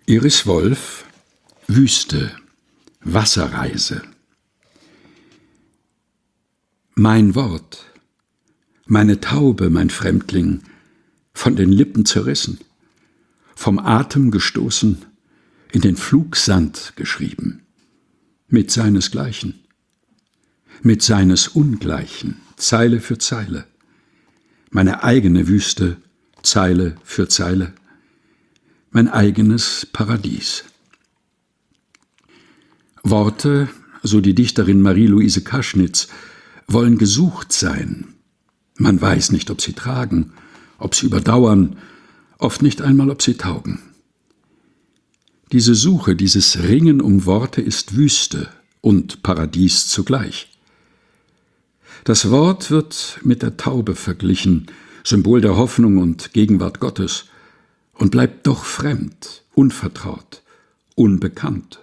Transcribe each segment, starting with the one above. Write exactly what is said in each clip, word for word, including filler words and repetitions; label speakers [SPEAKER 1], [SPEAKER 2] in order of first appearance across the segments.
[SPEAKER 1] Iris Wolf, Wüste, Wasserreise. Mein Wort, meine Taube, mein Fremdling, von den Lippen zerrissen, vom Atem gestoßen, in den Flugsand geschrieben, mit seinesgleichen, mit seines Ungleichen, Zeile für Zeile, meine eigene Wüste, Zeile für Zeile, mein eigenes Paradies. Worte, so die Dichterin Marie-Louise Kaschnitz, wollen gesucht sein. Man weiß nicht, ob sie tragen, ob sie überdauern, oft nicht einmal, ob sie taugen. Diese Suche, dieses Ringen um Worte ist Wüste und Paradies zugleich. Das Wort wird mit der Taube verglichen, Symbol der Hoffnung und Gegenwart Gottes, und bleibt doch fremd, unvertraut, unbekannt.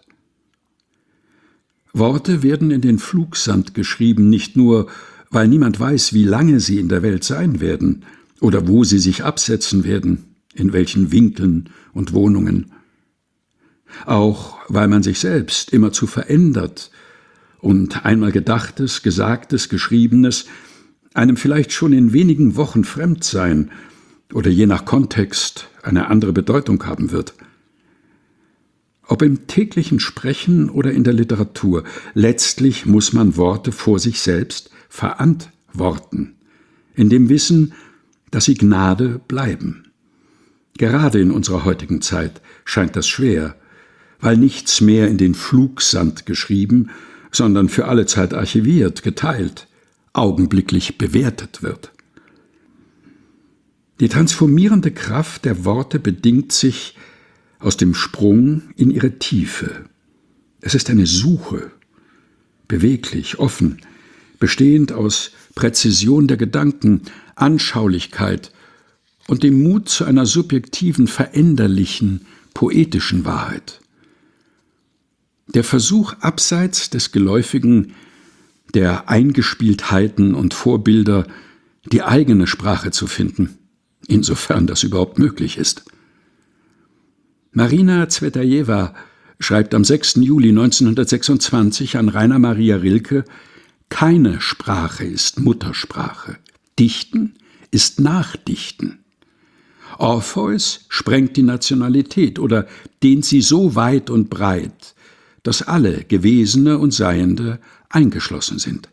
[SPEAKER 1] Worte werden in den Flugsand geschrieben, nicht nur, weil niemand weiß, wie lange sie in der Welt sein werden oder wo sie sich absetzen werden, in welchen Winkeln und Wohnungen. Auch weil man sich selbst immerzu verändert und einmal Gedachtes, Gesagtes, Geschriebenes einem vielleicht schon in wenigen Wochen fremd sein oder je nach Kontext eine andere Bedeutung haben wird. Ob im täglichen Sprechen oder in der Literatur, letztlich muss man Worte vor sich selbst verantworten, in dem Wissen, dass sie Gnade bleiben. Gerade in unserer heutigen Zeit scheint das schwer, weil nichts mehr in den Flugsand geschrieben, sondern für alle Zeit archiviert, geteilt, augenblicklich bewertet wird. Die transformierende Kraft der Worte bedingt sich aus dem Sprung in ihre Tiefe. Es ist eine Suche, beweglich, offen, bestehend aus Präzision der Gedanken, Anschaulichkeit und dem Mut zu einer subjektiven, veränderlichen, poetischen Wahrheit. Der Versuch, abseits des Geläufigen, der Eingespieltheiten und Vorbilder, die eigene Sprache zu finden, insofern das überhaupt möglich ist. Marina Tsvetajewa schreibt am sechsten Juli neunzehnhundertsechsundzwanzig an Rainer Maria Rilke: Keine Sprache ist Muttersprache. Dichten ist Nachdichten. Orpheus sprengt die Nationalität oder dehnt sie so weit und breit, dass alle Gewesene und Seiende eingeschlossen sind.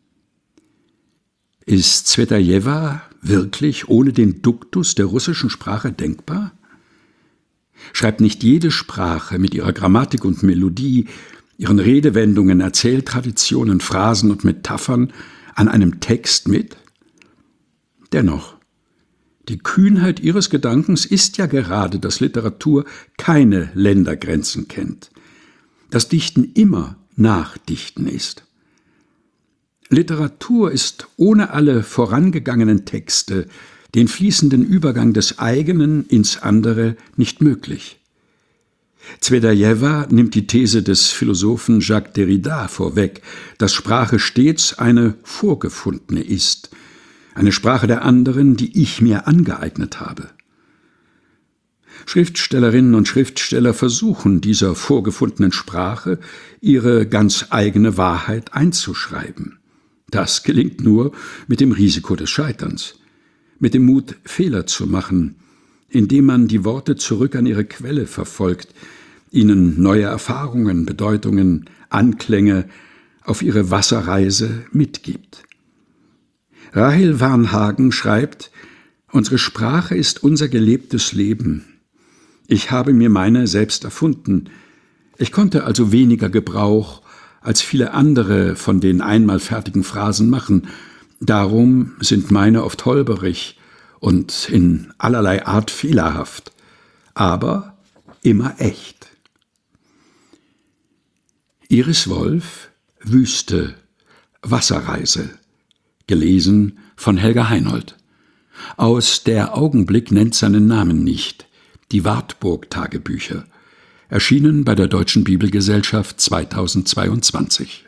[SPEAKER 1] Ist Tsvetajewa wirklich ohne den Duktus der russischen Sprache denkbar? Schreibt nicht jede Sprache mit ihrer Grammatik und Melodie, ihren Redewendungen, Erzähltraditionen, Phrasen und Metaphern an einem Text mit? Dennoch, die Kühnheit ihres Gedankens ist ja gerade, dass Literatur keine Ländergrenzen kennt, dass Dichten immer Nachdichten ist. Literatur ist ohne alle vorangegangenen Texte, den fließenden Übergang des eigenen ins andere nicht möglich. Tsvetajewa nimmt die These des Philosophen Jacques Derrida vorweg, dass Sprache stets eine vorgefundene ist, eine Sprache der anderen, die ich mir angeeignet habe. Schriftstellerinnen und Schriftsteller versuchen, dieser vorgefundenen Sprache ihre ganz eigene Wahrheit einzuschreiben. Das gelingt nur mit dem Risiko des Scheiterns, mit dem Mut, Fehler zu machen, indem man die Worte zurück an ihre Quelle verfolgt, ihnen neue Erfahrungen, Bedeutungen, Anklänge auf ihre Wasserreise mitgibt. Rahel Varnhagen schreibt: Unsere Sprache ist unser gelebtes Leben. Ich habe mir meine selbst erfunden. Ich konnte also weniger Gebrauch als viele andere von den einmal fertigen Phrasen machen. Darum sind meine oft holperig und in allerlei Art fehlerhaft, aber immer echt. Iris Wolf, Wüste, Wasserreise. Gelesen von Helga Heinold. Aus Der Augenblick nennt seinen Namen nicht. Die Wartburg-Tagebücher. Erschienen bei der Deutschen Bibelgesellschaft zweitausendzweiundzwanzig.